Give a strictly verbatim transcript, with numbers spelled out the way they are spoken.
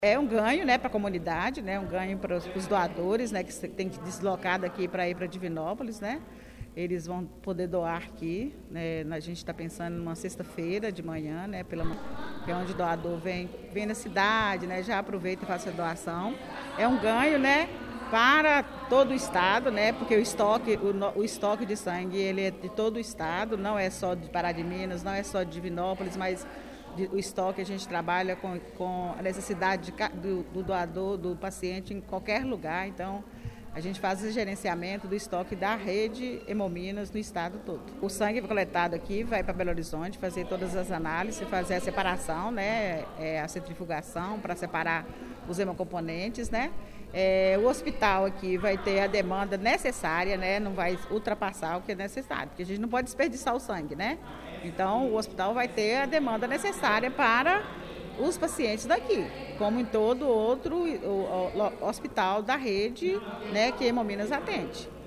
É um ganho, né, para a comunidade, né, um ganho para os, para os doadores, né, que tem que deslocar daqui para ir para Divinópolis, né? Eles vão poder doar aqui, né? A gente está pensando numa sexta-feira de manhã, né, pela, que é onde o doador vem, vem na cidade, né, já aproveita e faz a doação. É um ganho, né, para todo o estado, né, porque o estoque, o, o estoque de sangue ele é de todo o estado, não é só de Pará de Minas, não é só de Divinópolis, mas de, o estoque a gente trabalha com, com a necessidade de, do, do doador, do paciente em qualquer lugar, então a gente faz esse gerenciamento do estoque da rede Hemominas no estado todo. O sangue coletado aqui vai para Belo Horizonte fazer todas as análises, fazer a separação, né, é, a centrifugação para separar os hemocomponentes, né? É, o hospital aqui vai ter a demanda necessária, né? Não vai ultrapassar o que é necessário, porque a gente não pode desperdiçar o sangue, né? Então o hospital vai ter a demanda necessária para os pacientes daqui, como em todo outro o, o, o hospital da rede, né, que Hemominas atende.